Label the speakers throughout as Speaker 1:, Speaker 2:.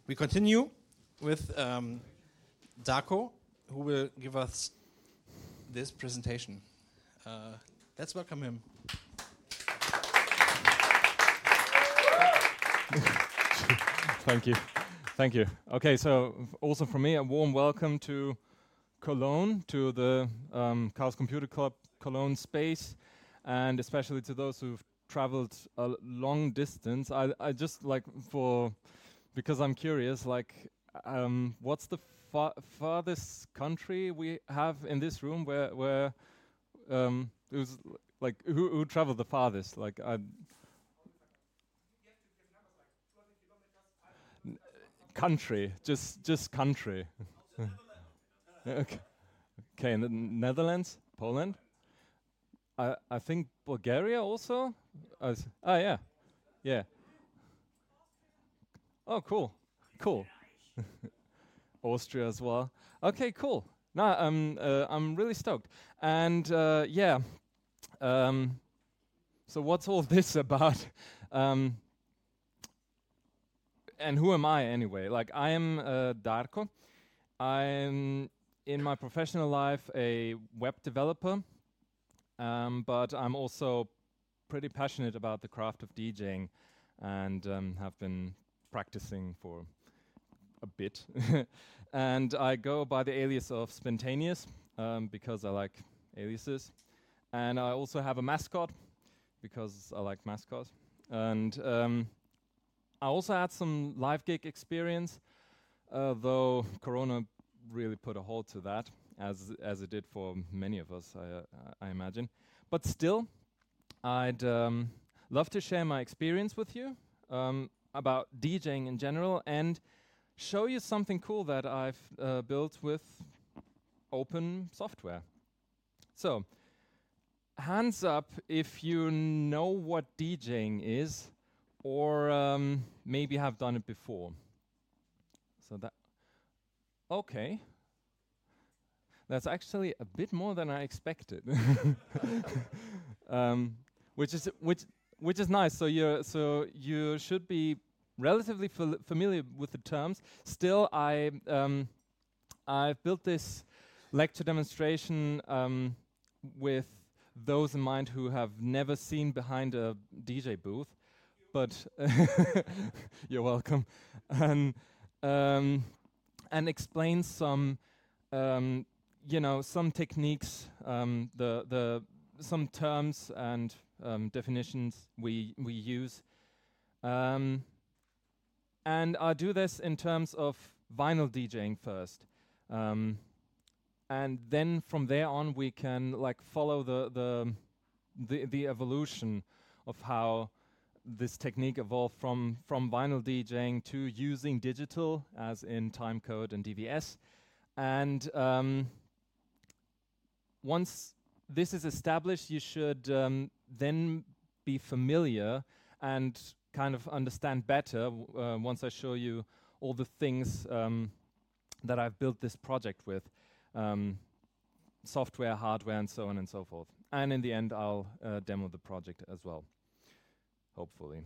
Speaker 1: We continue with Darko, who will give us this presentation. Let's welcome him.
Speaker 2: Thank you. Okay, so also from me, a warm welcome to Cologne, to the Chaos Computer Club Cologne space, and especially to those who've traveled a long distance. I just because I'm curious, what's the farthest country we have in this room where who's who traveled the farthest? Country, just country. Okay, in the Netherlands, Poland. I think Bulgaria also. Yeah. Oh, cool. Austria as well. Okay, cool. No, I'm really stoked. And so what's all this about? And who am I anyway? I am Darko. I'm in my professional life a web developer, but I'm also pretty passionate about the craft of DJing, and have been practicing for a bit. And I go by the alias of Spontaneous because I like aliases, and I also have a mascot because I like mascots, and I also had some live gig experience, though Corona really put a halt to that, as it did for many of us, I imagine. But still, I'd love to share my experience with you about DJing in general and show you something cool that I've built with open software. So, hands up if you know what DJing is, or maybe have done it before. Okay. That's actually a bit more than I expected, which is nice. So you should be relatively familiar with the terms. Still, I've built this lecture demonstration with those in mind who have never seen behind a DJ booth. But you're welcome, and explain some, some techniques, some terms and definitions we use, and I'll do this in terms of vinyl DJing first, and then from there on we can follow the evolution of how this technique evolved from vinyl DJing to using digital, as in timecode and DVS. And once this is established, you should then be familiar and kind of understand better once I show you all the things that I've built this project with, software, hardware, and so on and so forth. And in the end, I'll demo the project as well. Hopefully.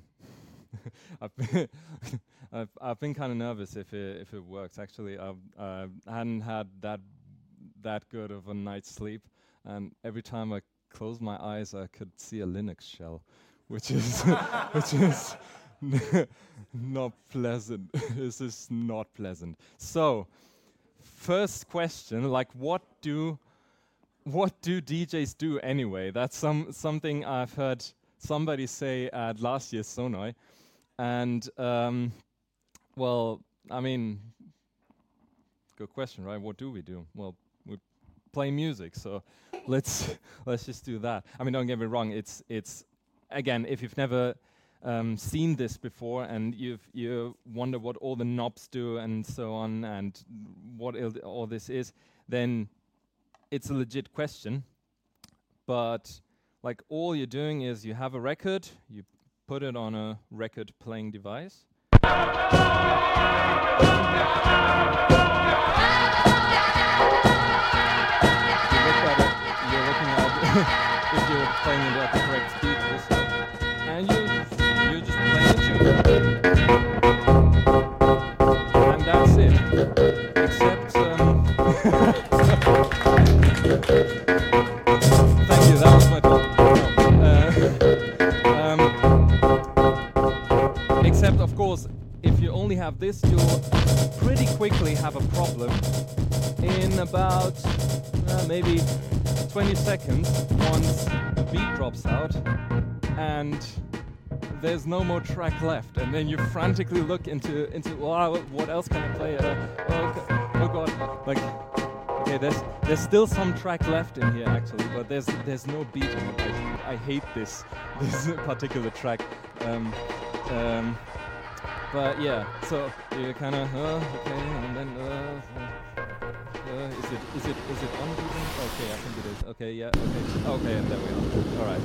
Speaker 2: I've been kind of nervous if it works. Actually, I hadn't had that good of a night's sleep, and every time I closed my eyes, I could see a Linux shell, which is not pleasant. This is not pleasant. So, first question: what do DJs do anyway? That's something I've heard somebody say at last year's Sonoy, and good question, right? What do we do? Well, we play music, so let's just do that. I mean, don't get me wrong. It's again, if you've never seen this before and you wonder what all the knobs do and so on, and what all this is, then it's a legit question, but all you're doing is you have a record, you put it on a record playing device. You're looking at if you're playing it at the correct speed also, and you're just playing a tune. Thank you. That was my job. Except, of course, if you only have this, you'll pretty quickly have a problem. In about maybe 20 seconds, once the beat drops out and there's no more track left, and then you frantically look into wow, what else can I play? Oh god, like okay, there's still some track left in here actually, but there's no beat in it. I hate this particular track. But yeah, so you kind of okay, and then is it on even? Okay, I think it is. Okay, yeah, okay, and there we are. All right.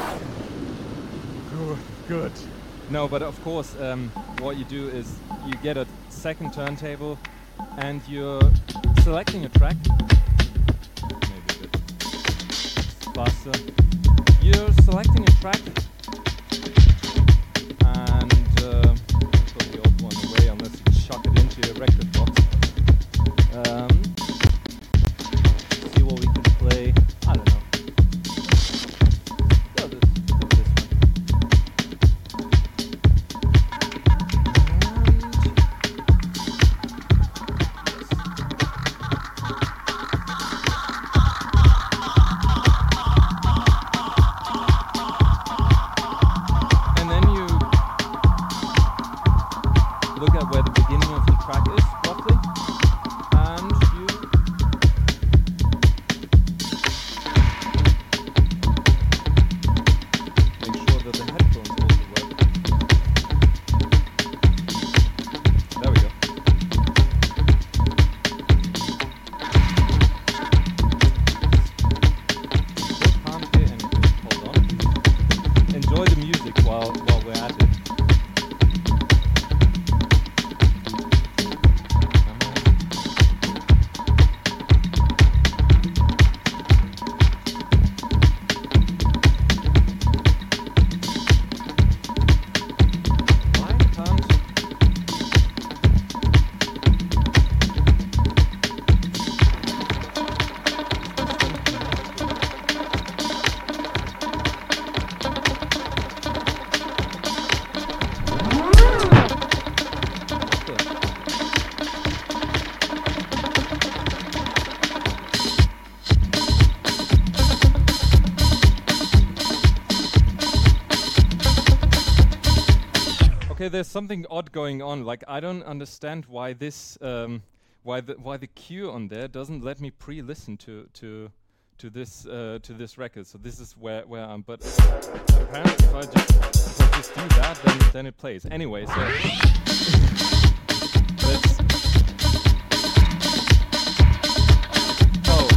Speaker 2: Good. No, but of course, what you do is you get a second turntable, and you're selecting a track. Maybe a bit faster. You're selecting a track, and put the old one away unless you chuck it into your record box. See what we can play. I don't know. Okay, there's something odd going on. Like, I don't understand why this, why the cue on there doesn't let me pre-listen to this record. So this is where I'm. But apparently, if I just do that, then it plays. Anyway, so let's. Oh,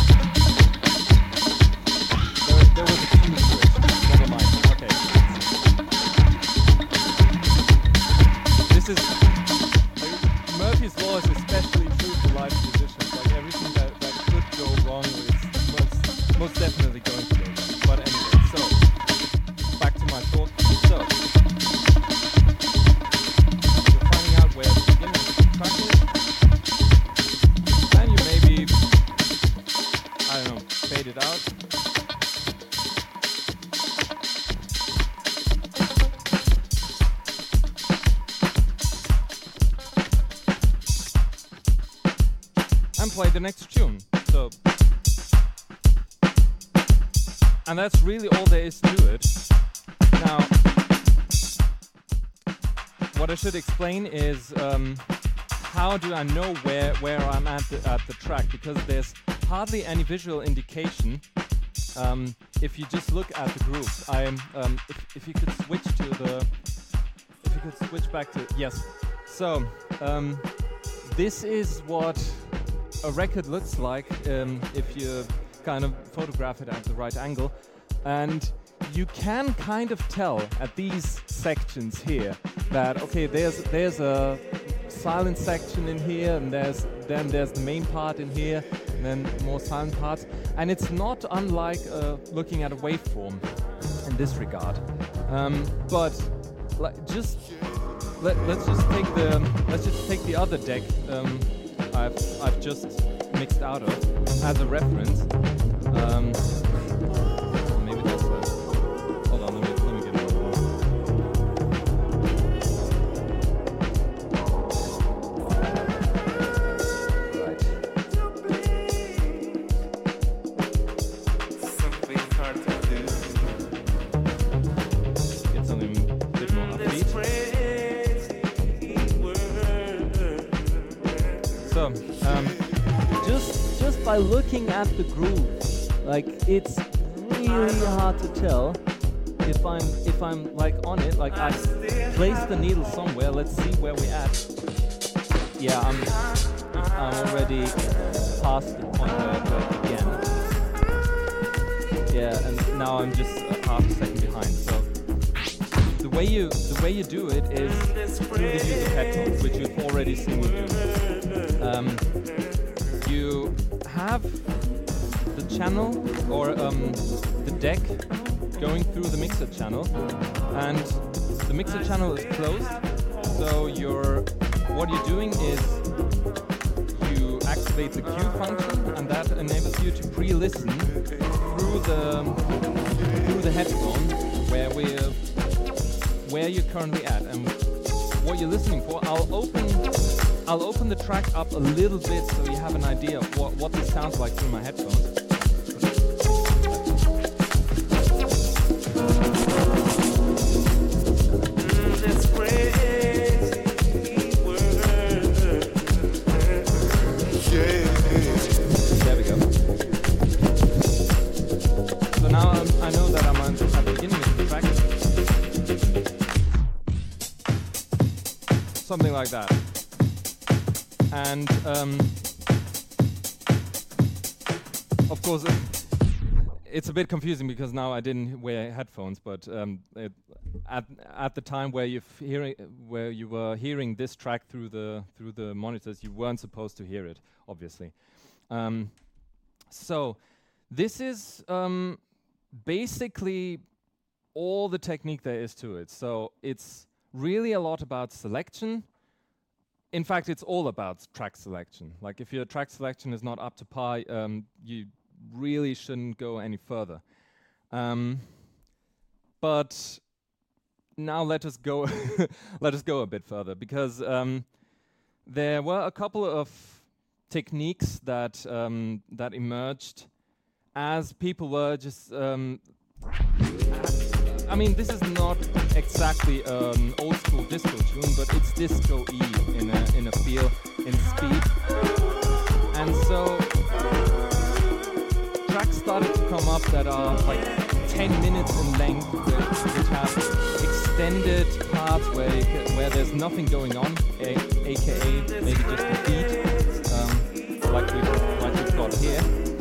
Speaker 2: there was a cue switch. Never mind. Okay. This is Murphy's Law is especially true for live musicians. Like everything that could go wrong is most definitely going to go wrong. But anyway, so back to my talk. So you're finding out where the beginning of the track is, and you maybe, I don't know, fade it out. Play the next tune. So, and that's really all there is to it. Now, what I should explain is how do I know where I'm at the track, because there's hardly any visual indication if you just look at the groove. If you could switch back to yes. So this is what a record looks like if you kind of photograph it at the right angle, and you can kind of tell at these sections here that okay, there's a silent section in here, and there's the main part in here, and then more silent parts, and it's not unlike looking at a waveform in this regard. But let's just take the other deck. I've just mixed out of as a reference. Maybe that's hold on, let me get another one. Right.
Speaker 3: Something hard to do.
Speaker 2: Get something a bit more upbeat. So,
Speaker 4: Just by looking at the groove, like it's really hard to tell if I'm like on it. Like I place the needle somewhere. Let's see where we're at. Yeah, I'm already past the point where it began. Yeah, and now I'm just half a second behind. So the way you do it is through the use of headphones, which you've already seen me do. You have the channel or the deck going through the mixer channel, and the mixer channel is closed. So what you're doing is you activate the cue function, and that enables you to pre-listen through the headphone where you're currently at and what you're listening for. I'll open the track up a little bit so you have an idea of what this sounds like through my headphones. There we go. So now I know that I'm at the beginning of the track. Something like that. And of course, it's a bit confusing because now I didn't wear headphones. But at the time where you were hearing this track through the monitors, you weren't supposed to hear it, obviously. So this is basically all the technique there is to it. So it's really a lot about selection. In fact, it's all about track selection. Like if your track selection is not up to par, you really shouldn't go any further. But now let us go let us go a bit further, because there were a couple of techniques that emerged as people were just I mean, this is not exactly an old school disco tune, but it's disco-y in a feel, in speed. And so tracks started to come up that are like 10 minutes in length, which have extended parts where there's nothing going on, aka maybe just a beat, like we've got here.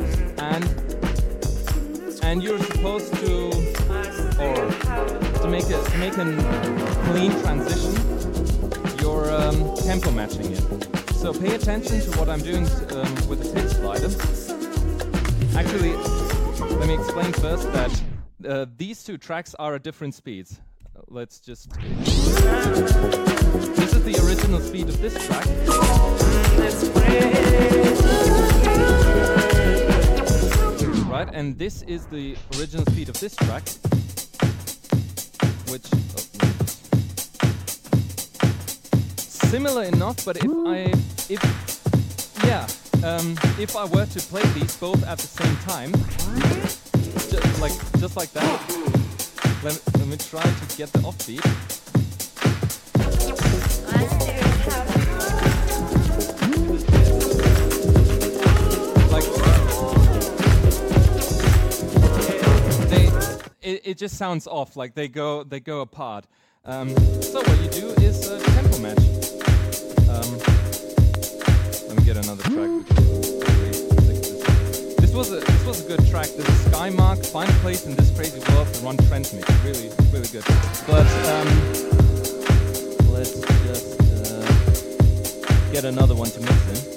Speaker 4: And you're supposed to make a clean transition, you're tempo matching it. So pay attention to what I'm doing with the pitch slider. Actually, let me explain first that these two tracks are at different speeds. Let's just... This is the original speed of this track. Right, and this is the original speed of this track. Which similar enough, but if I were to play these both at the same time, just like that, let me try to get the offbeat. It just sounds off, like they go apart. So what you do is tempo match. Let me get another track. This was a good track. This is Skymark, Find a Place in This Crazy World to Run Trend Mix. Really, really good. But let's just get another one to mix in.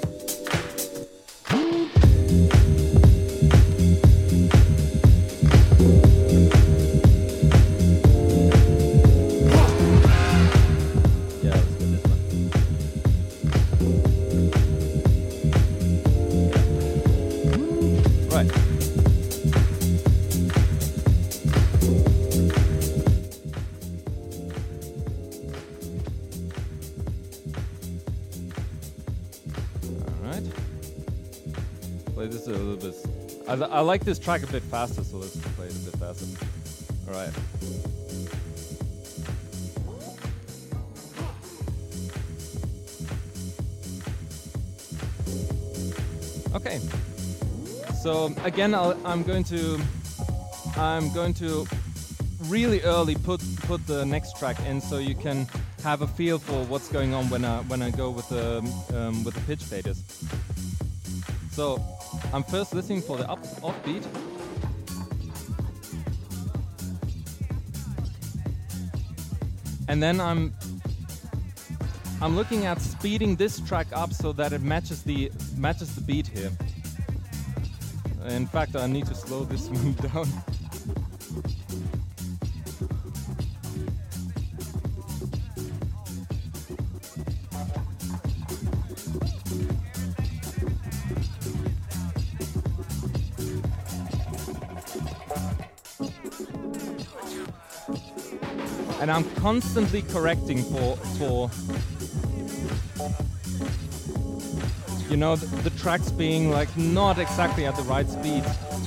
Speaker 2: I like this track a bit faster, so let's play it a bit faster. All right. Okay. So again, I'm going to really early put the next track in, so you can have a feel for what's going on when I go with the pitch faders. So I'm first listening for the offbeat. And then I'm looking at speeding this track up so that it matches the beat here. In fact, I need to slow this one down. And I'm constantly correcting for you know, the tracks being like not exactly at the right speed.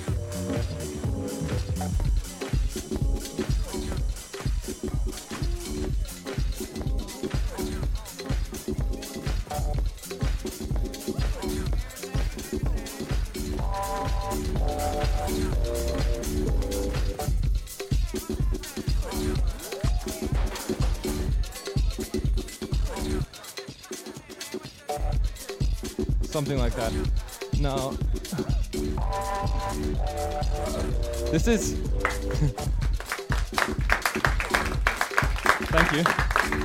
Speaker 2: Something like that. Now, this is. Thank you.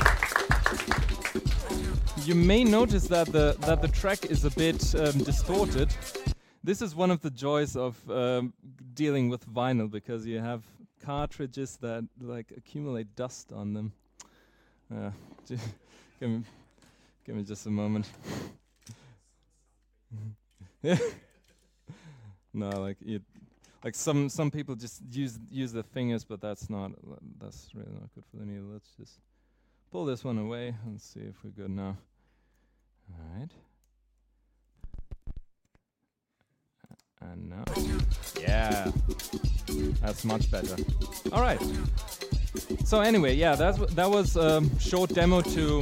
Speaker 2: You may notice that the track is a bit distorted. This is one of the joys of dealing with vinyl, because you have cartridges that like accumulate dust on them. Give me just a moment. No, like some people just use their fingers, but that's really not good for the needle. Let's just pull this one away and see if we're good now. All right. And now, yeah, that's much better. All right. So anyway, yeah, that was a short demo to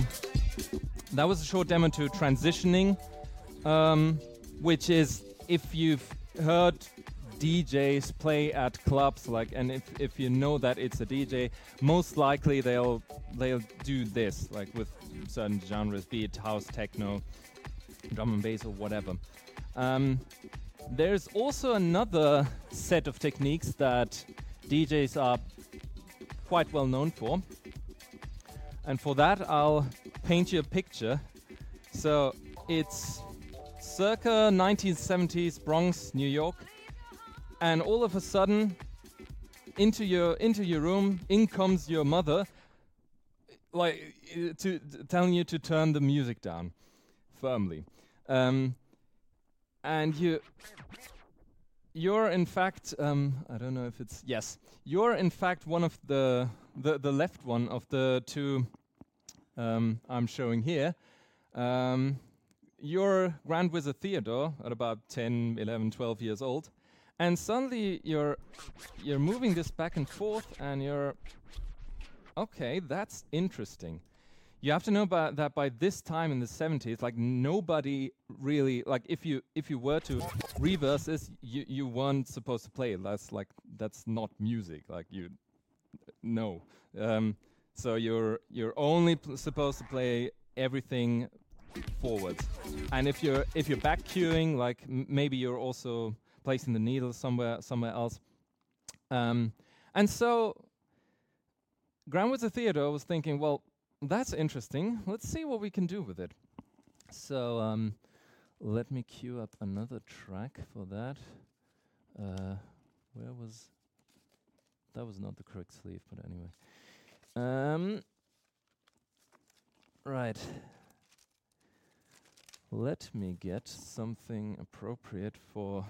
Speaker 2: transitioning. Which is, if you've heard DJs play at clubs, like, and if you know that it's a DJ, most likely they'll do this, like with certain genres, be it house, techno, drum and bass, or whatever. There's also another set of techniques that DJs are quite well known for, and for that I'll paint you a picture. So it's circa 1970s Bronx, New York, and all of a sudden, into your room, in comes your mother, like telling you to turn the music down, firmly, and you're in fact, I don't know if it's you're in fact one of the left one of the two I'm showing here. You're Grand Wizard Theodore at about 10, 11, 12 years old, and suddenly you're moving this back and forth, and you're, okay, that's interesting. You have to know that by this time in the 70s, like nobody really, like if you were to reverse this, you weren't supposed to play it. That's not music. Like no. So you're only supposed to play everything forwards, and if you're back cueing, like maybe you're also placing the needle somewhere else, and so Grand Wizard Theodore was thinking, well, that's interesting, let's see what we can do with it. So let me cue up another track for that. That was not the correct sleeve, but anyway. Right. Let me get something appropriate for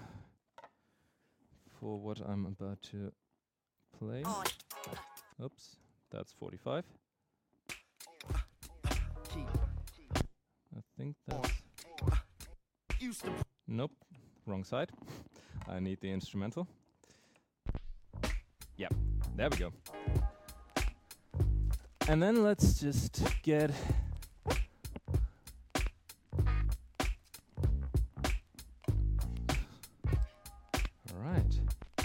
Speaker 2: what I'm about to play. Oops, that's 45. I think that's... Nope, wrong side. I need the instrumental. Yep, there we go. And then let's just get... All right.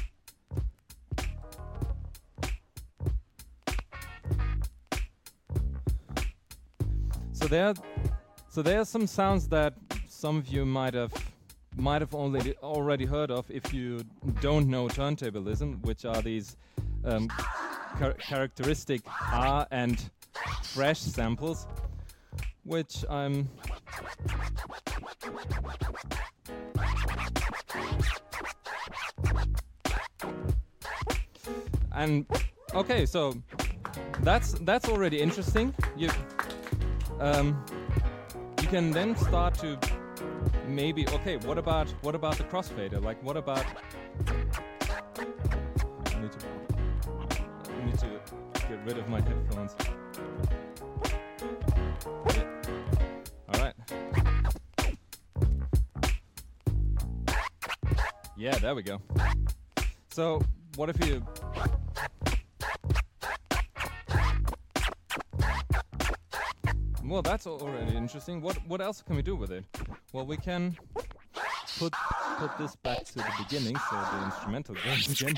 Speaker 2: So there are some sounds that some of you might have already heard of if you don't know turntablism, which are these characteristic R and fresh samples, which I'm and okay, so that's already interesting. You can then start to maybe, okay, what about the crossfader? Like, what about? I need to get rid of my headphones. Yeah. All right. Yeah, there we go. So, what if you? Well, that's already interesting. What else can we do with it? Well, we can put this back to the beginning, so the instrumental goes again.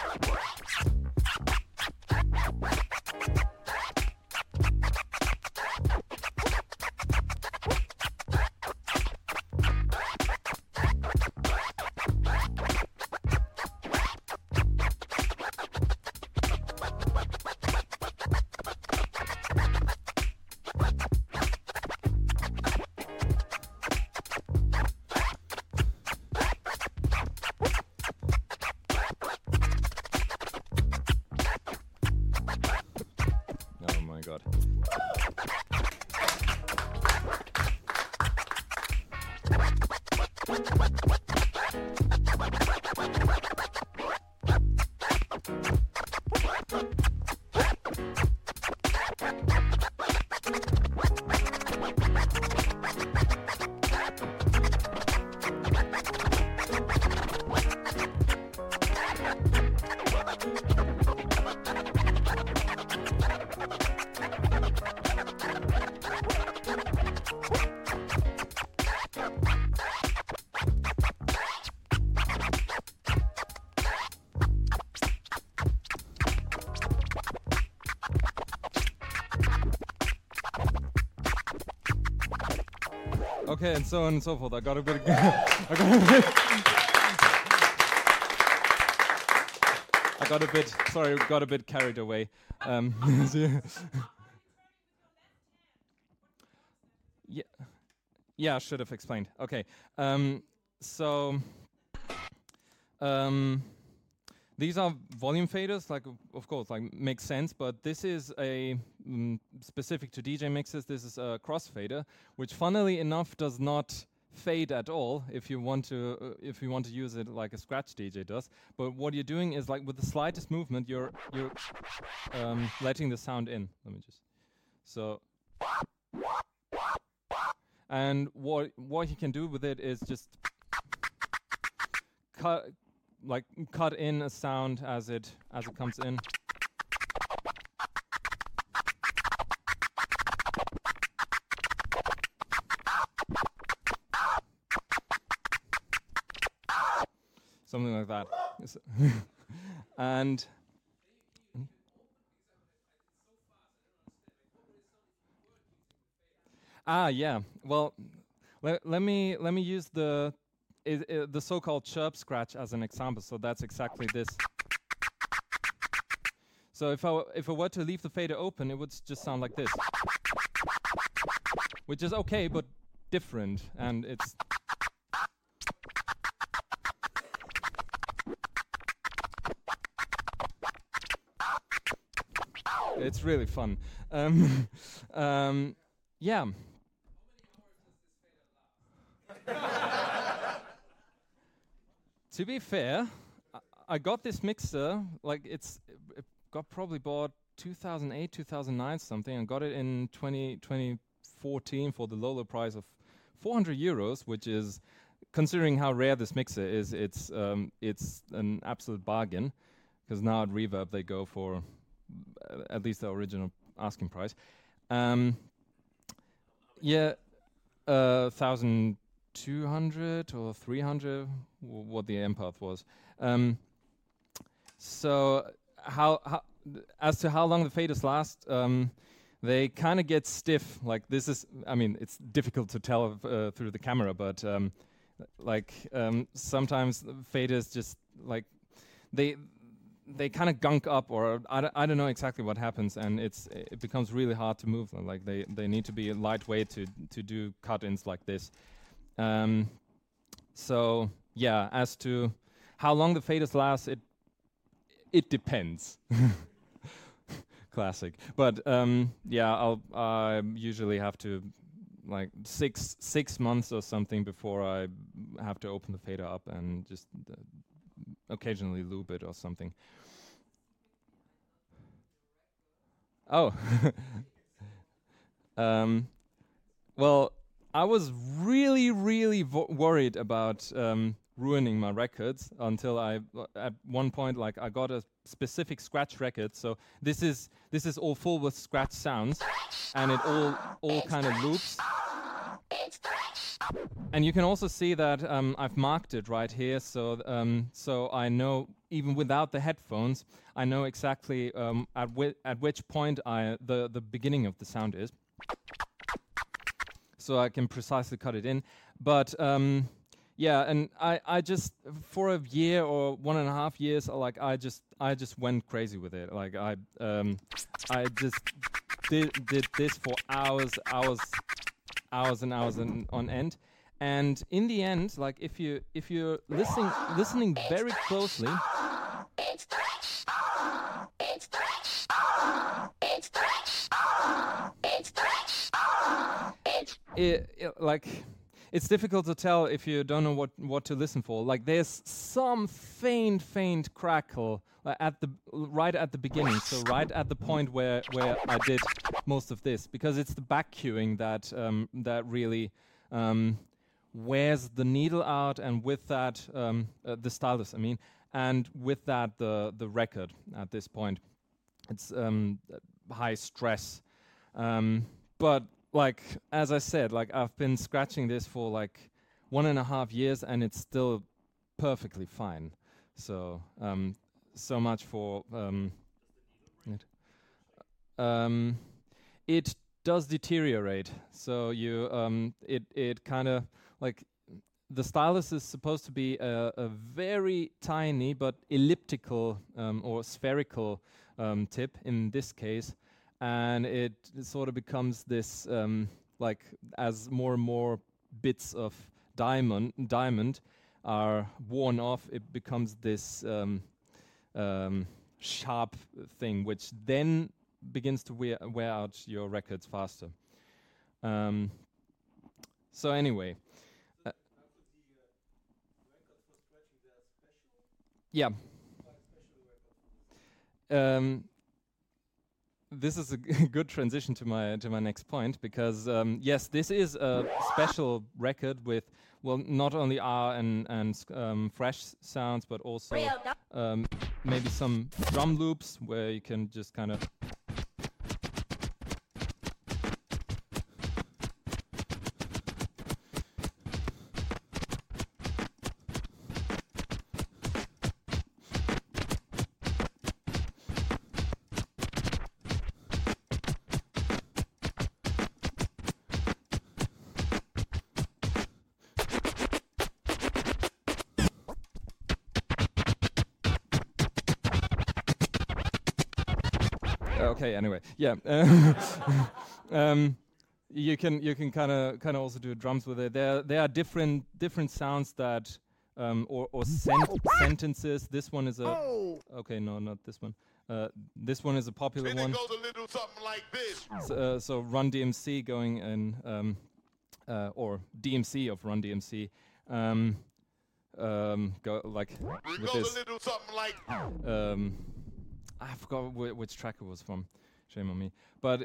Speaker 2: Okay, and so on and so forth. I got a bit got a bit carried away. Yeah, I should have explained. Okay, these are volume faders, like of course, like makes sense. But this is a specific to DJ mixes. This is a crossfader, which, funnily enough, does not fade at all. If you want to use it like a scratch DJ does. But what you're doing is, like, with the slightest movement, you're letting the sound in. Let me just and what you can do with it is just cut in a sound as it comes in. Something like that. And yeah. Well, let me use the so-called chirp scratch as an example. So that's exactly this. So if I were to leave the fader open, it would just sound like this, which is okay, but different, and it's really fun. Yeah. To be fair, I got this mixer, like it got probably bought 2008, 2009 something, and got it in 2014 for the low price of 400 euros, which is considering how rare this mixer is, it's an absolute bargain. Because now at Reverb they go for at least the original asking price. Yeah, 1,200 or 300, what the Empath was. So how as to how long the faders last, they kind of get stiff. Like this is, I mean, it's difficult to tell through the camera, but sometimes the faders just like they kind of gunk up, or I don't know exactly what happens, and it becomes really hard to move them. Like they need to be lightweight to do cut-ins like this. So yeah, as to how long the faders last, it depends. Classic, but yeah, I usually have to like six months or something before I have to open the fader up and just occasionally lube it or something. Oh, well, I was really worried about ruining my records until at one point, like, I got a specific scratch record. So this is all full with scratch sounds, and it all kind of loops. And you can also see that I've marked it right here, so I know, even without the headphones, I know exactly at which point the beginning of the sound is. So I can precisely cut it in. But yeah, and I just, for a year or 1.5 years, like I just went crazy with it. Like I just did this for hours and hours on end. And in the end, like if you're listening very closely, it's difficult to tell if you don't know what to listen for. Like there's some faint crackle right at the beginning, so right at the point where I did most of this, because it's the back cueing that really wears the needle out, and with that the stylus, I mean, and with that the record at this point. It's high stress, but like as I said, like I've been scratching this for like 1.5 years, and it's still perfectly fine. So so much for it. It does deteriorate. So you it kind of like, the stylus is supposed to be a very tiny but elliptical or spherical tip in this case, and it sort of becomes this like, as more and more bits of diamond are worn off, it becomes this sharp thing, which then begins to wear out your records faster. So anyway, yeah. This is a good transition to my next point, because yes, this is a special record with, well, not only R and fresh sounds, but also maybe some drum loops where you can just kind of. Okay. Anyway, yeah. You can kind of also do drums with it. There are different sounds that or sentences. This one is a okay. No, not this one. This one is a popular one. It goes a little something like this. So Run DMC going in, or DMC of Run DMC. Go like with this. A little something like. I forgot which track it was from. Shame on me. But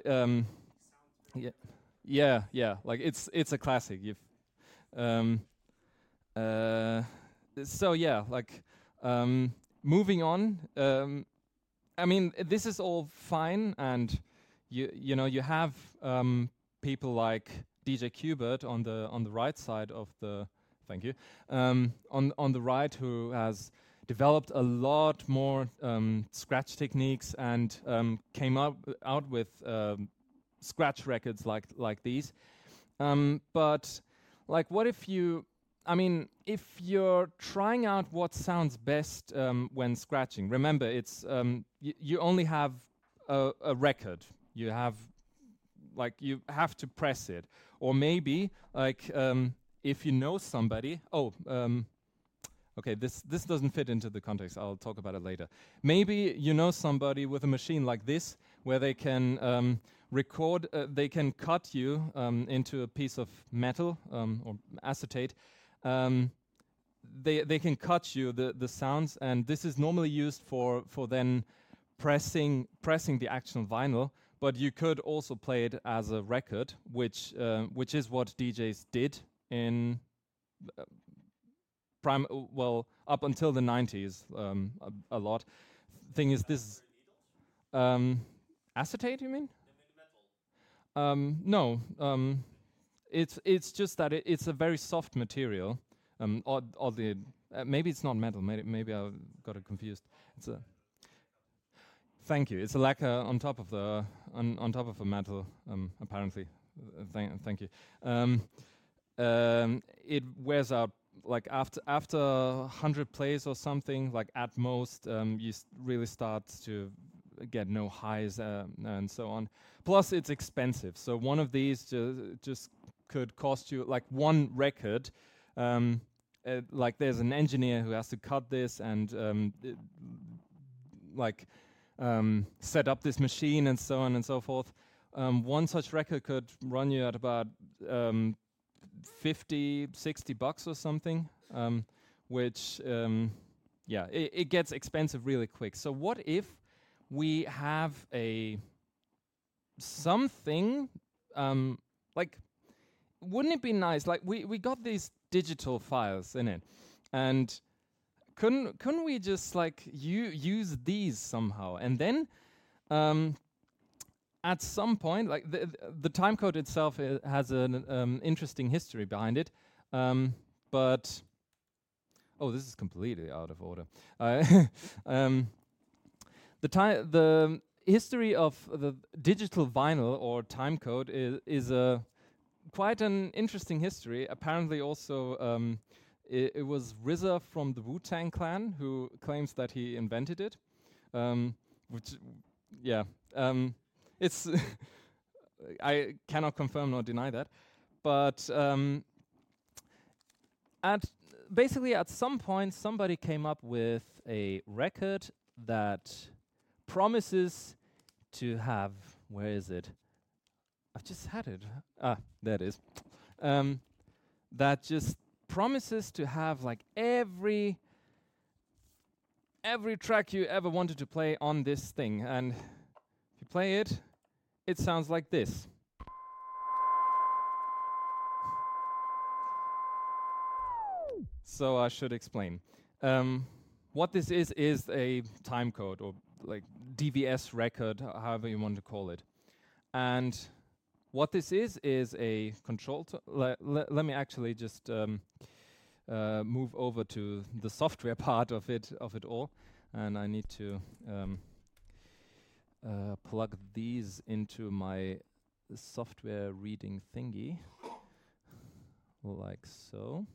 Speaker 2: yeah. Like it's a classic. So yeah, like moving on. I mean, this is all fine, and you know you have people like DJ Qbert on the right side of the. Thank you. On the right, who has developed a lot more scratch techniques and came out with scratch records like these. But like, what if you? I mean, if you're trying out what sounds best when scratching, remember it's you only have a record. You have you have to press it, or maybe like if you know somebody. Okay, this doesn't fit into the context. I'll talk about it later. Maybe you know somebody with a machine like this, where they can record. They can cut you into a piece of metal or acetate. They can cut you the sounds, and this is normally used for then pressing the actual vinyl. But you could also play it as a record, which is what DJs did in up until the 90s a lot. Thing is, this acetate, you mean? No. It's just that it's a very soft material. Oddly, maybe it's not metal. Maybe I got it confused. It's a. Thank you. It's a lacquer on top of the on top of a metal. Apparently, thank you. It wears out like after 100 plays or something. Like at most, you really start to get no highs and so on. Plus, it's expensive. So one of these just could cost you like one record. Like there's an engineer who has to cut this and set up this machine and so on and so forth. One such record could run you at about $50, $60 or something, which it gets expensive really quick. So what if we have something like, wouldn't it be nice? Like we got these digital files in it, and couldn't we just like use these somehow? And then at some point, like the timecode itself has an interesting history behind it, but this is completely out of order. The history of the digital vinyl or timecode is quite an interesting history. Apparently, also it was RZA from the Wu-Tang Clan who claims that he invented it, it's I cannot confirm nor deny that, but at some point somebody came up with a record that promises to have, where is it? I've just had it. There it is. That just promises to have like every track you ever wanted to play on this thing, and if you play it, it sounds like this. So I should explain. What this is a timecode, or like DVS record, however you want to call it. And what this is a control. Let me actually just move over to the software part of it all, and I need to plug these into my software reading thingy, like so.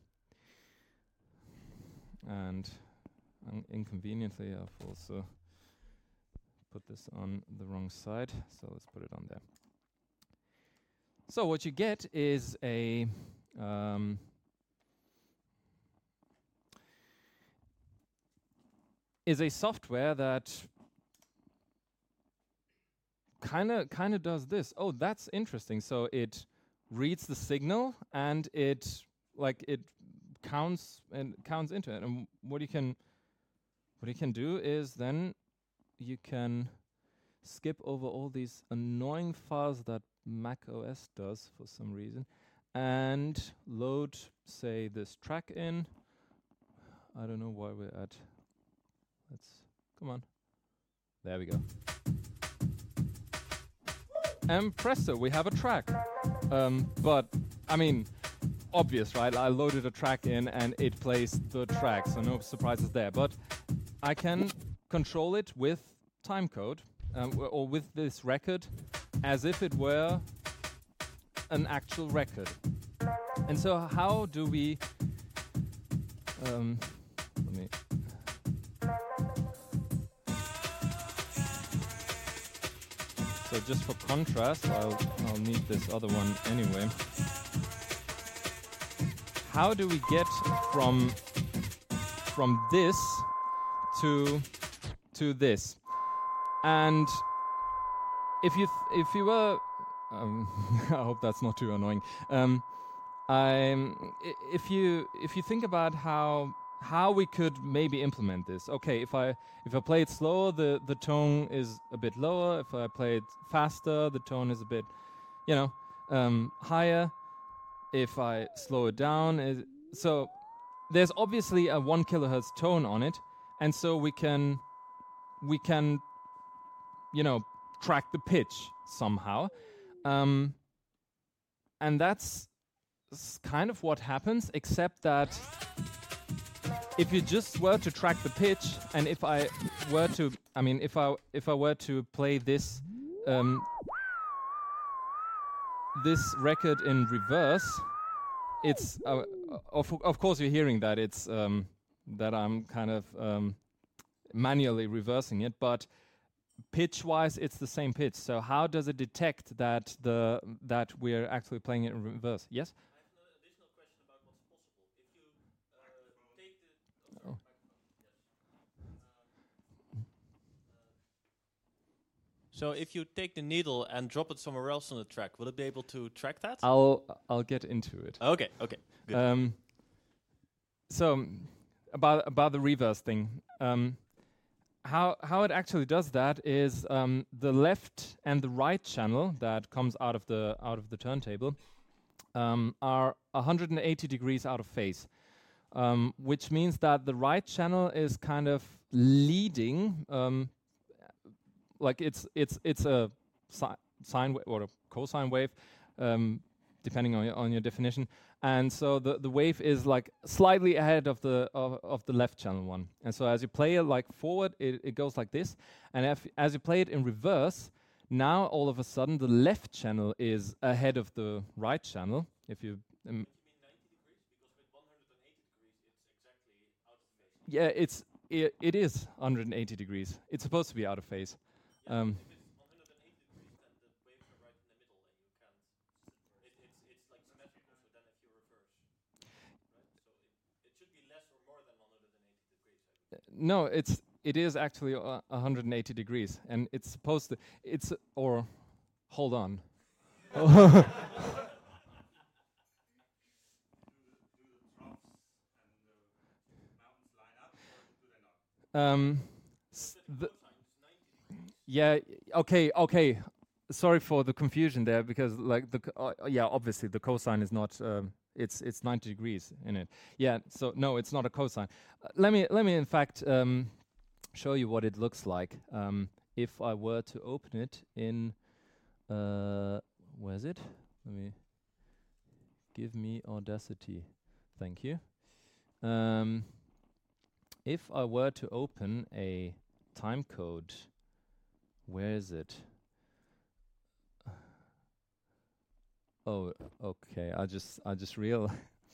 Speaker 2: And inconveniently, I've also put this on the wrong side, so let's put it on there. So what you get is a software that kind of does this. Oh, that's interesting. So it reads the signal and it counts into it. And what you can do is then you can skip over all these annoying files that Mac OS does for some reason, and load, say, this track in. I don't know why we're at. Come on. There we go. And presto, we have a track. But, I mean, obvious, right? I loaded a track in and it plays the track, so no surprises there. But I can control it with timecode, or with this record, as if it were an actual record. And so how do we... let me... So just for contrast, I'll need this other one anyway. How do we get from this to this? And if you were, I hope that's not too annoying. If you think about how we could maybe implement this. Okay, if I play it slower, the tone is a bit lower. If I play it faster, the tone is a bit, higher. If I slow it down, so there's obviously a 1 kilohertz tone on it, and so we can track the pitch somehow, and that's kind of what happens, except that if you just were to track the pitch, and if I were to play this this record in reverse, it's of course you're hearing that it's that I'm kind of manually reversing it, but pitch-wise it's the same pitch. So how does it detect that we're actually playing it in reverse? Yes?
Speaker 3: I have an additional question about what's possible. If you take the So if you take the needle and drop it somewhere else on the track, will it be able to track that?
Speaker 2: I'll get into it.
Speaker 3: Okay, good.
Speaker 2: So about the reverse thing, how it actually does that is the left and the right channel that comes out of the turntable are 180 degrees out of phase, which means that the right channel is kind of leading. Like it's a sine or a cosine wave, depending on your definition, and so the wave is like slightly ahead of the left channel one. And so as you play it like forward, it goes like this, and as you play it in reverse, now all of a sudden the left channel is ahead of the right channel. If you
Speaker 3: you mean 90 degrees? Because with 180 degrees, it's exactly out of phase.
Speaker 2: Yeah, it is 180 degrees. It's supposed to be out of phase.
Speaker 3: If it's 180 degrees, then the waves are right in the middle, and you can't. It's like symmetrical. So then, if you reverse, right? So it should be less or more than 180 degrees.
Speaker 2: No, it is actually 180 degrees, and it's supposed to. Hold on. Yeah. Okay. Sorry for the confusion there, because like obviously the cosine is not. It's 90 degrees in it. Yeah. So no, it's not a cosine. Let me in fact show you what it looks like if I were to open it in. Where is it? Let me. Give me Audacity. Thank you. If I were to open a timecode, where is it? Oh, okay. I just realized.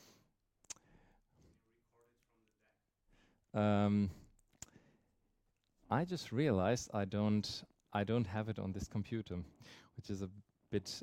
Speaker 2: I just realized I don't have it on this computer, which is a bit.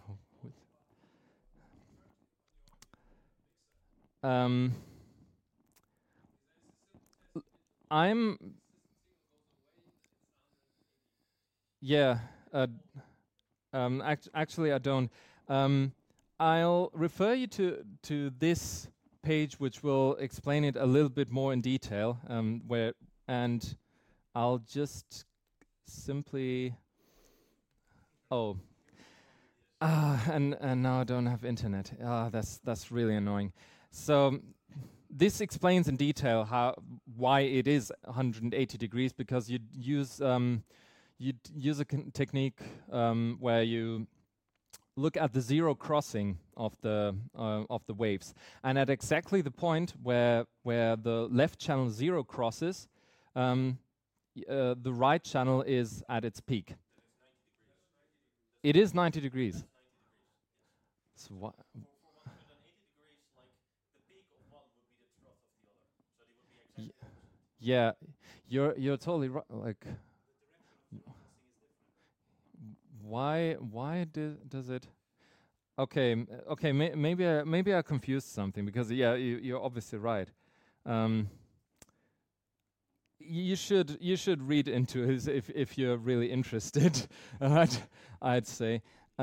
Speaker 2: Actually, I don't. I'll refer you to this page, which will explain it a little bit more in detail. And I'll just simply. Oh, And now I don't have internet. That's really annoying. So this explains in detail why it is 180 degrees, because you'd use a technique where you look at the zero crossing of the waves, and at exactly the point where the left channel zero crosses, the right channel is at its peak. It is 90 degrees. So what?
Speaker 3: For 180 degrees, like the peak of one would be the trough of the other. So they would be exactly opposite.
Speaker 2: Yeah, you're totally right. Like, why does it? Okay, okay. Maybe I confused something, because you're obviously right. You should read into it if you're really interested. I'd say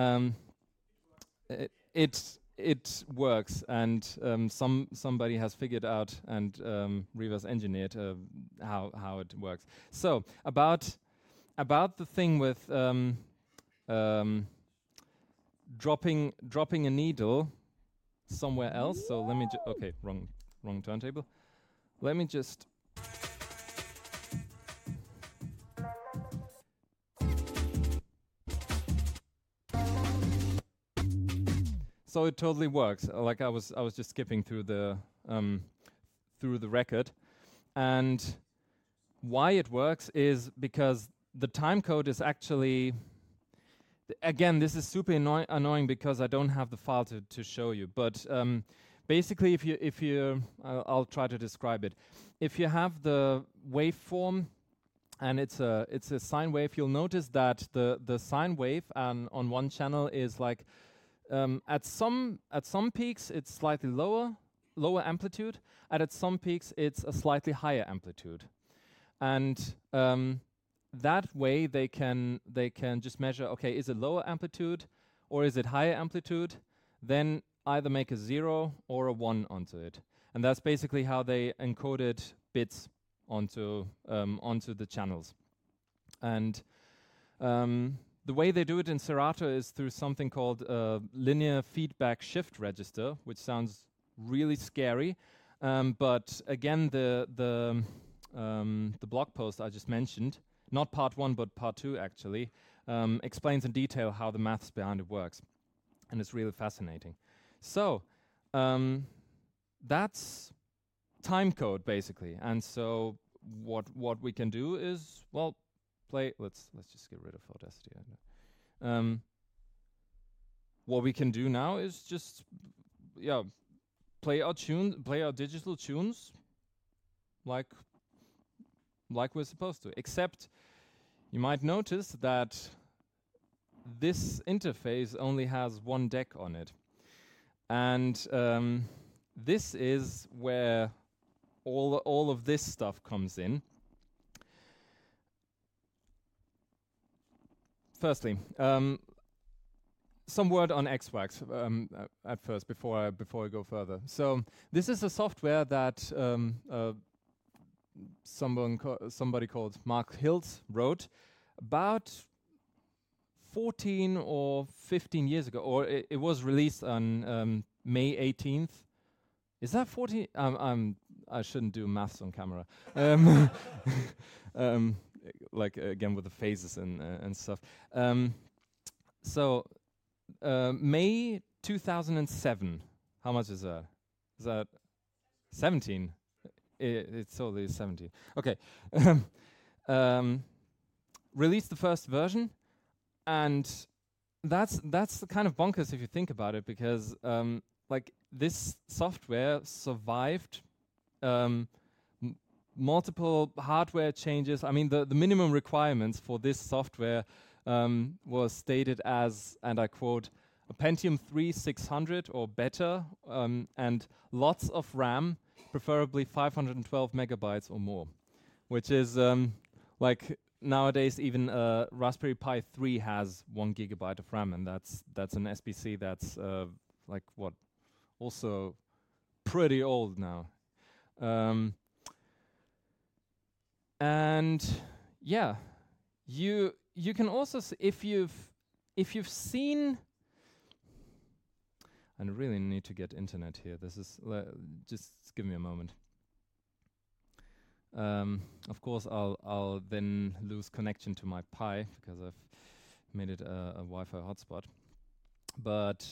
Speaker 2: it works, and somebody has figured out and reverse engineered how it works. So about the thing with dropping a needle somewhere else. So let me wrong turntable. Let me just. So it totally works. Like I was just skipping through the record, and why it works is because the time code is actually. Again, this is super annoying because I don't have the file to show you. But basically, if you I'll try to describe it. If you have the waveform and it's a sine wave, you'll notice that the sine wave on one channel is like. At some peaks it's slightly lower amplitude, and at some peaks it's a slightly higher amplitude, and that way they can just measure, okay, is it lower amplitude or is it higher amplitude, then either make a 0 or a 1 onto it, and that's basically how they encoded bits onto the channels. And the way they do it in Serato is through something called linear feedback shift register, which sounds really scary. But again, the blog post I just mentioned, not part 1 but part 2 actually, explains in detail how the maths behind it works, and it's really fascinating. So that's time code basically, and so what we can do is, well, play. Let's just get rid of Audacity. What we can do now is just play our digital tunes like we're supposed to. Except you might notice that this interface only has one deck on it, and this is where all of this stuff comes in. Firstly, some word on Xwax at first before I go further. So this is a software that somebody called Mark Hiltz wrote about 14 or 15 years ago, or it was released on May 18th. Is that 14? I shouldn't do maths on camera. Like again with the phases and stuff. So May 2007. How much is that? Is that 17? It's totally 17. Okay. Released the first version, and that's kind of bonkers if you think about it, because like this software survived multiple hardware changes. I mean, the minimum requirements for this software was stated as, and I quote, a Pentium 3 600 or better, and lots of RAM, preferably 512 megabytes or more, which is like nowadays even Raspberry Pi 3 has 1 gigabyte of RAM, and that's an SBC that's like what, also pretty old now. And yeah, you can also if you've seen And I really need to get internet here. This is just give me a moment. Of course, I'll then lose connection to my Pi because I've made it a Wi-Fi hotspot. But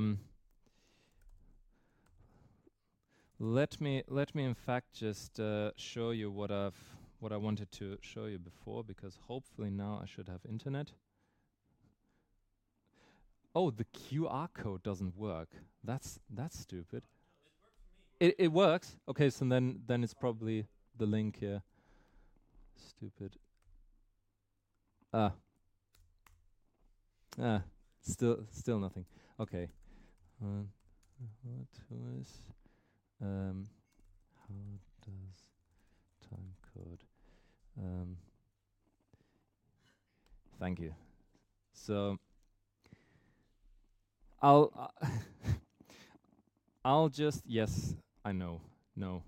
Speaker 2: let me in fact just show you what I wanted to show you before, because hopefully now I should have internet. Oh, the QR code doesn't work. That's stupid. It works. Okay, so then it's probably the link here. Stupid. Still nothing. Okay. What is how does time code? Thank you. So I'll just I know. No.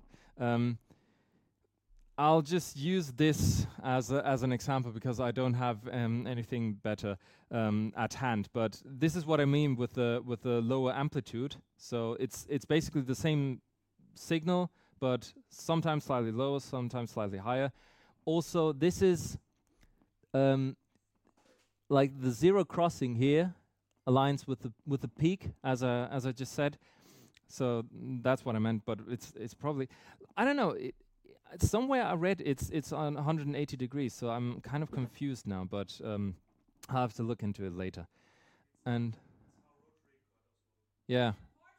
Speaker 2: I'll just use this as an example because I don't have anything better at hand. But this is what I mean with the lower amplitude. So it's basically the same signal, but sometimes slightly lower, sometimes slightly higher. Also, this is like the zero crossing here aligns with the peak, as I just said. So that's what I meant. But it's probably, I don't know. Somewhere I read it's on 180 degrees, so I'm kind of confused now, but I'll have to look into it later. And yeah.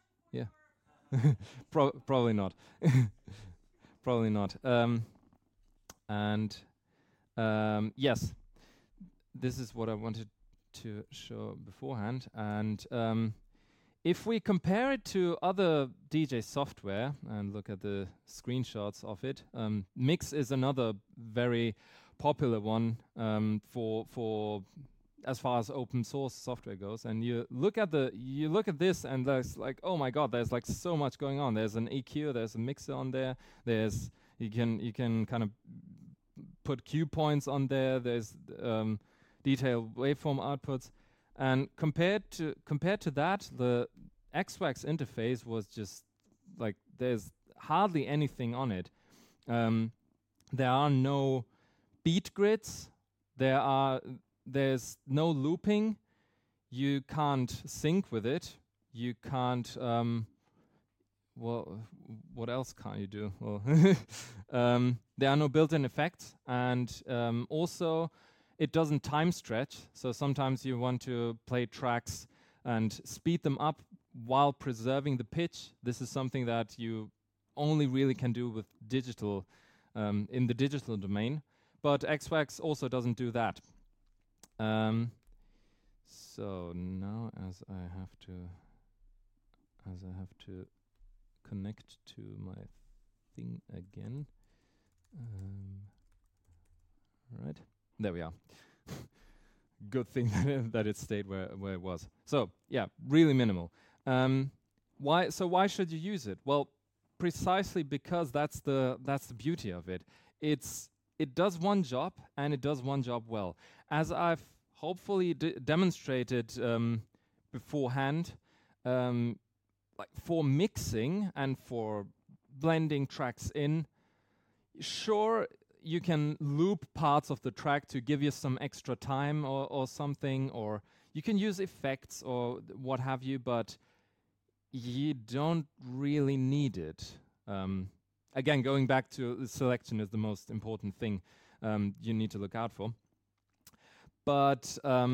Speaker 2: Probably not. Probably not. Yes, this is what I wanted to show beforehand. And if we compare it to other DJ software and look at the screenshots of it, Mix is another very popular one for as far as open source software goes. And you look at this, and there's like, oh my god, there's like so much going on. There's an EQ, there's a mixer on there. There's you can kind of put cue points on there. There's detailed waveform outputs. And compared to that, the XWAX interface was just like there's hardly anything on it. There are no beat grids. There's no looping. You can't sync with it. You can't. Well, what else can't you do? Well, there are no built-in effects, and also, it doesn't time stretch, so sometimes you want to play tracks and speed them up while preserving the pitch. This is something that you only really can do with digital, in the digital domain. But XWAX also doesn't do that. So now, as I have to connect to my thing again. Right. There we are. Good thing that it stayed where it was. So yeah, really minimal. Why should you use it? Well, precisely because that's the beauty of it. It does one job, and it does one job well. As I've hopefully demonstrated beforehand, like for mixing and for blending tracks in, sure, you can loop parts of the track to give you some extra time or something, or you can use effects or what have you, but you don't really need it. Again, going back to selection is the most important thing you need to look out for. But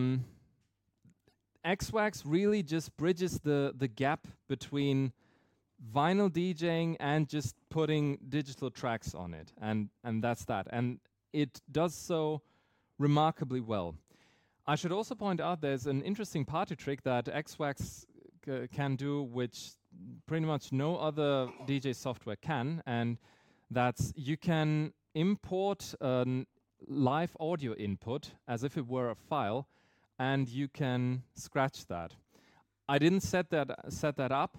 Speaker 2: XWAX really just bridges the gap between vinyl DJing and just putting digital tracks on it, and that's that. And it does so remarkably well. I should also point out there's an interesting party trick that XWAX can do, which pretty much no other DJ software can, and that's you can import a live audio input as if it were a file, and you can scratch that. I didn't set that up.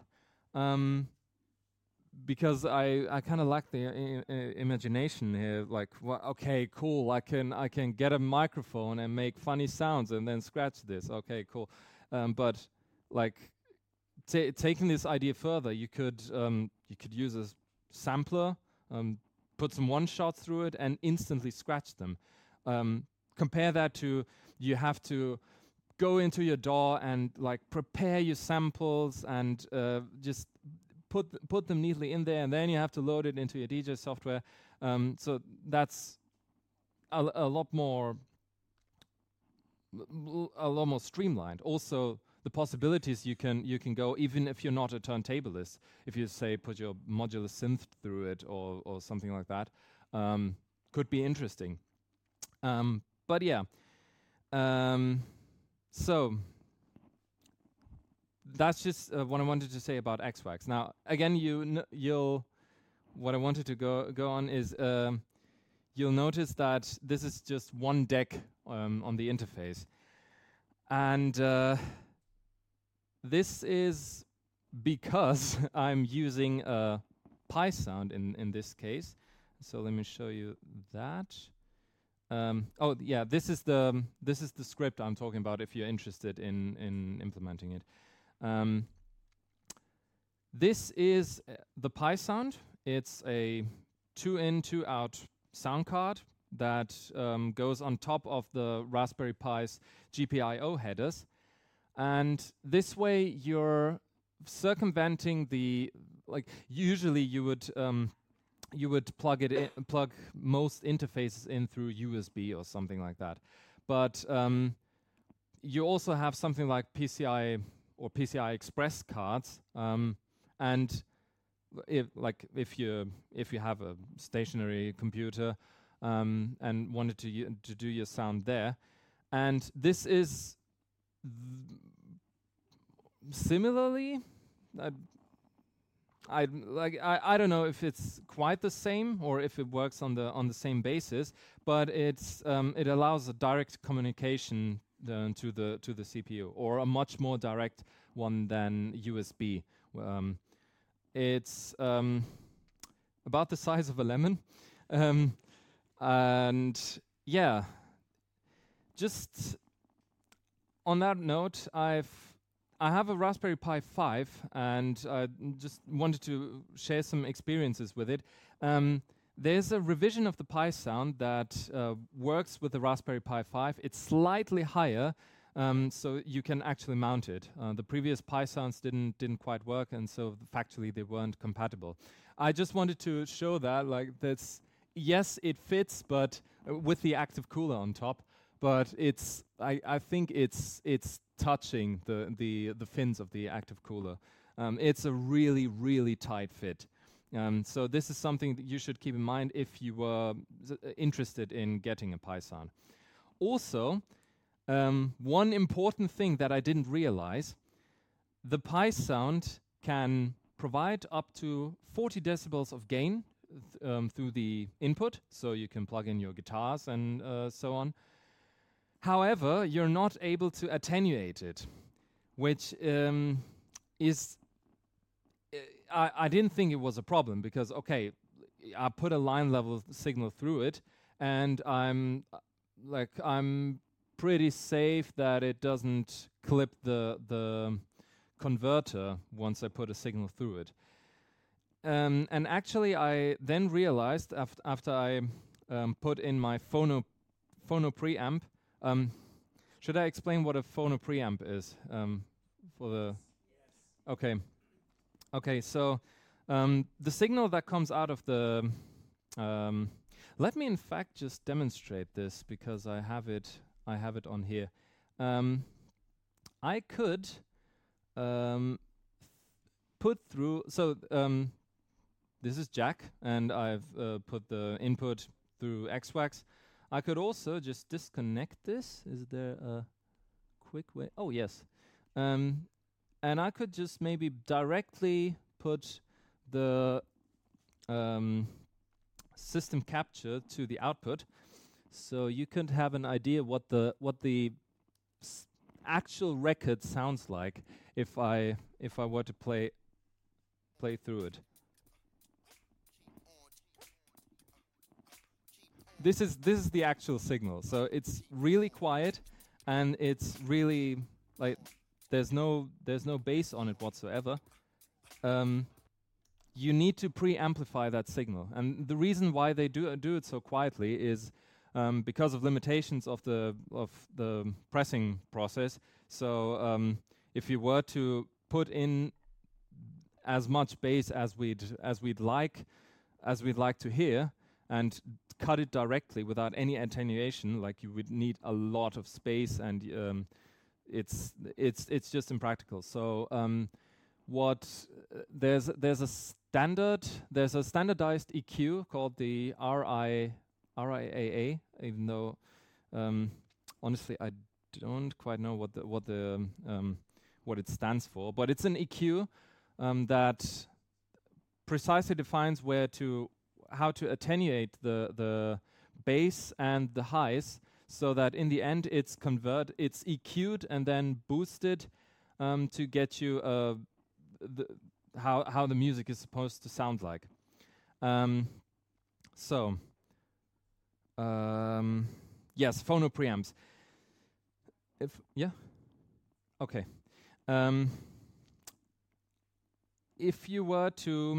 Speaker 2: Because I kind of lack the imagination here. Like, okay, cool. I can get a microphone and make funny sounds and then scratch this. Okay, cool. But like taking this idea further, you could use a sampler, put some one-shots through it, and instantly scratch them. Compare that to you have to go into your DAW and like prepare your samples and just put them neatly in there, and then you have to load it into your DJ software. So that's a lot more streamlined. Also, the possibilities you can go, even if you're not a turntablist, if you say put your modular synth through it or something like that, could be interesting. But yeah, so that's just what I wanted to say about XWax. Now, again, what I wanted to go on is you'll notice that this is just one deck on the interface, and this is because I'm using a Pi sound in this case. So let me show you that. Oh yeah, this is the script I'm talking about. If you're interested in implementing it, this is the Pi sound. It's a 2-in, 2-out sound card that goes on top of the Raspberry Pi's GPIO headers, and this way you're circumventing the usually you would plug most interfaces in through USB or something like that, but you also have something like PCI or PCI Express cards, and if you have a stationary computer and wanted to do your sound there, and this is similarly. I don't know if it's quite the same or if it works on the same basis, but it allows a direct communication to the CPU, or a much more direct one than USB. It's about the size of a lemon, and yeah. Just on that note, I have a Raspberry Pi 5, and I just wanted to share some experiences with it. There's a revision of the Pi sound that works with the Raspberry Pi 5. It's slightly higher, so you can actually mount it. The previous Pi sounds didn't quite work, and so factually they weren't compatible. I just wanted to show that, yes, it fits, but with the active cooler on top. But I think it's touching the fins of the active cooler. It's a really, really tight fit. So this is something that you should keep in mind if you were interested in getting a Pi sound. Also, one important thing that I didn't realize, the Pi sound can provide up to 40 decibels of gain through the input, so you can plug in your guitars and so on. However, you're not able to attenuate it, which is... I didn't think it was a problem because, okay, I put a line level signal through it, and I'm pretty safe that it doesn't clip the converter once I put a signal through it. And actually, I then realized after I put in my phono preamp. Should I explain what a phono preamp is? For the yes. Okay. So the signal that comes out of the let me in fact just demonstrate this because I have it on here. I could put through. So this is jack, and I've put the input through XWax. I could also just disconnect this. Is there a quick way? Oh, yes. And I could just maybe directly put the system capture to the output, so you could have an idea what the actual record sounds like if I were to play through it. This is the actual signal. So it's really quiet, and it's really there's no bass on it whatsoever, you need to pre-amplify that signal. And the reason why they do it so quietly is because of limitations of the pressing process. So if you were to put in as much bass as we'd like to hear, and cut it directly without any attenuation, like you would need a lot of space, and it's just impractical. So there's a standardized EQ called the RIAA, even though honestly I don't quite know what it stands for, but it's an EQ that precisely defines how to attenuate the bass and the highs, so that in the end it's EQ'd and then boosted to get you how the music is supposed to sound like. Yes, phono preamps. Okay. If you were to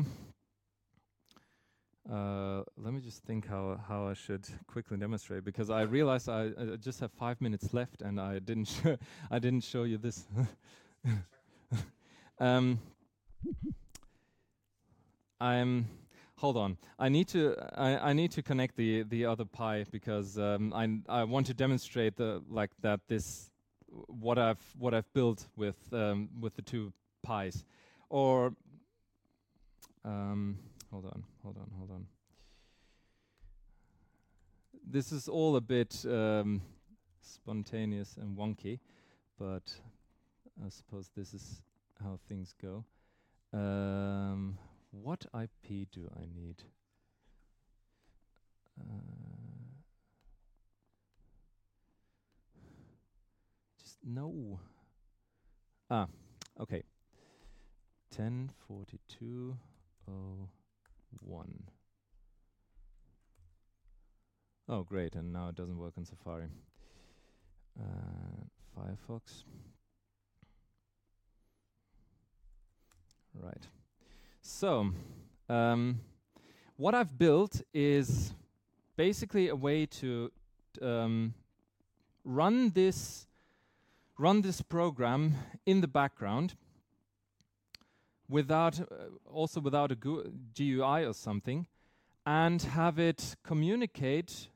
Speaker 2: let me just think how I should quickly demonstrate, because I realized I just have 5 minutes left and I didn't show you this. Hold on. I need to connect the other Pi, because I want to demonstrate what I've built with the two Pis. Or hold on. This is all a bit spontaneous and wonky, but I suppose this is how things go. What IP do I need? Just no. Okay. 10.42.01. Oh, great, and now it doesn't work on Safari. Firefox. Right. So, what I've built is basically a way to run this program in the background without a GUI or something, and have it communicate,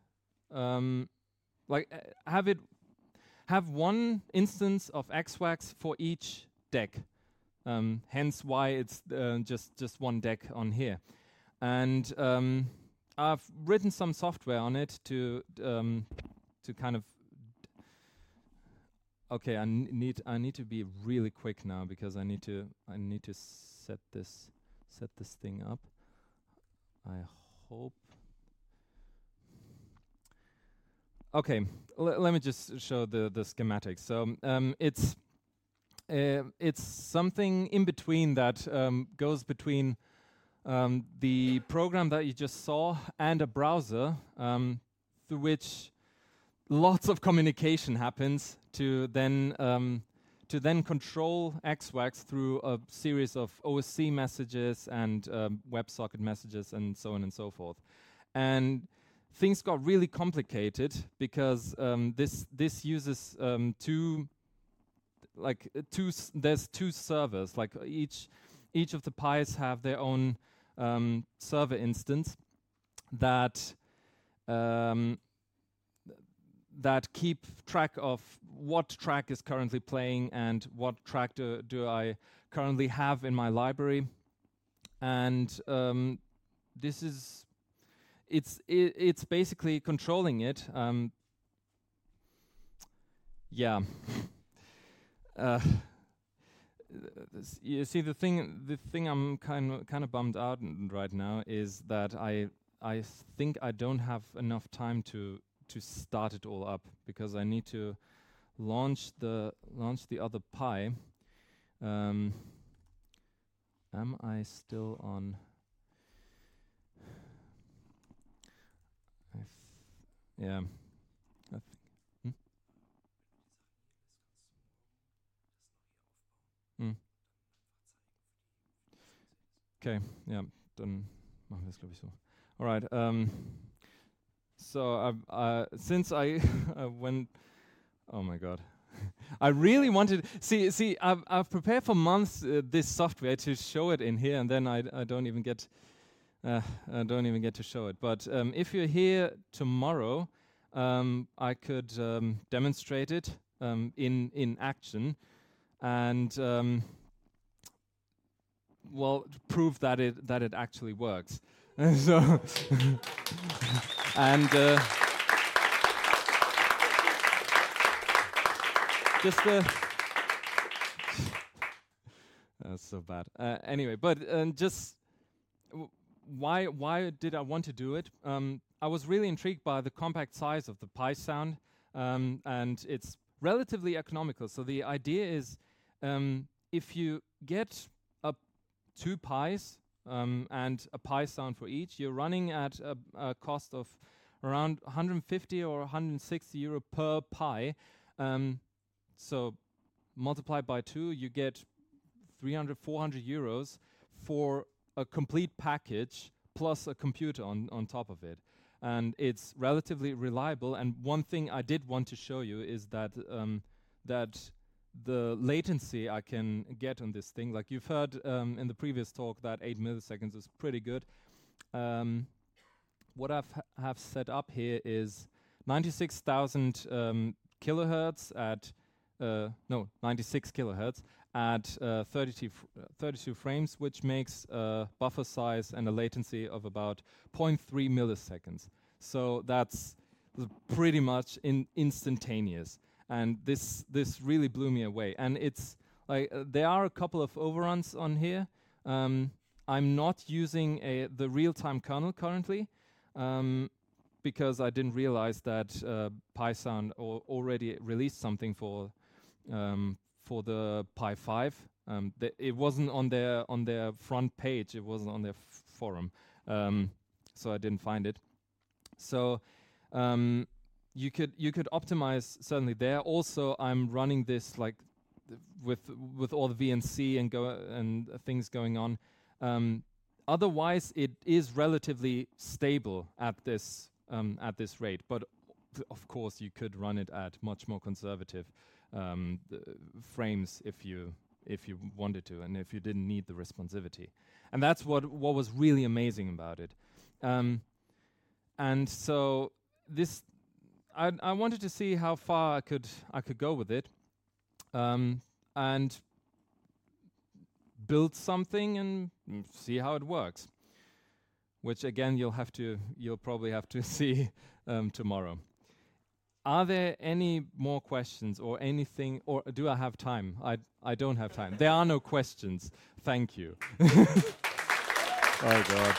Speaker 2: have one instance of XWAX for each deck. Hence why it's just one deck on here. And I've written some software on it to kind of. Okay, I need to be really quick now, because I need to set this thing up. I hope. Okay, let me just show the schematics. So it's something in between that goes between the program that you just saw and a browser, through which lots of communication happens to then control XWAX through a series of OSC messages and WebSocket messages and so on and so forth. And things got really complicated because this uses there's two servers. Like each of the Pis have their own server instance that keep track of what track is currently playing and what track do I currently have in my library. And this is it's basically controlling it. You see, the thing I'm kind of bummed out right now is that I think I don't have enough time to start it all up, because I need to launch the other Pi. Am I still on? Yeah. Okay, ja, dann machen wir es, glaube ich, so. All right. So since I went, oh my God, I really wanted. See, I've prepared for months this software to show it in here, and then I don't even get to show it. But if you're here tomorrow, I could demonstrate it in action, and well, prove that it actually works. So and just that's so bad. Anyway, but just why did I want to do it? I was really intrigued by the compact size of the PySound, and it's relatively economical. So the idea is, if you get 2 Pis and a PySound for each, you're running at a cost of around 150 or 160 euro per Pi. So multiplied by 2, you get 300, 400 euros for a complete package plus a computer on top of it. And it's relatively reliable. And one thing I did want to show you is that that the latency I can get on this thing, like you've heard in the previous talk, that 8 milliseconds is pretty good. What have set up here is 96,000 kilohertz at 96 kilohertz at 32 frames, which makes a buffer size and a latency of about 0.3 milliseconds. So that's pretty much instantaneous. And this really blew me away. And it's like there are a couple of overruns on here. I'm not using the real-time kernel currently because I didn't realize that PySound already released something for the Pi 5. It wasn't on their front page. It wasn't on their forum, so I didn't find it. So you could optimize certainly there. Also, I'm running this like with all the VNC and things going on. Otherwise, it is relatively stable at this rate. But of course, you could run it at much more conservative frames if you wanted to, and if you didn't need the responsivity. And that's what was really amazing about it. And so this, I wanted to see how far I could go with it, and build something and see how it works. Which again, you'll probably have to see tomorrow. Are there any more questions or anything, or do I have time? I don't have time. There are no questions. Thank you. Oh God.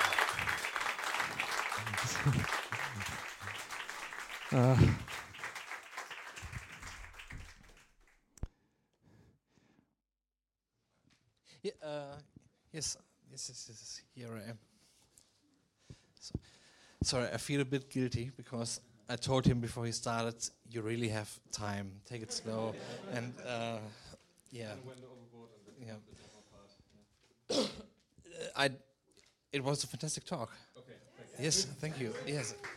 Speaker 1: Yes. Here I am. Sorry, I feel a bit guilty because I told him before he started, you really have time. Take it slow. And yeah. It was a fantastic talk.
Speaker 2: Okay.
Speaker 1: Yes, thank you. Yes.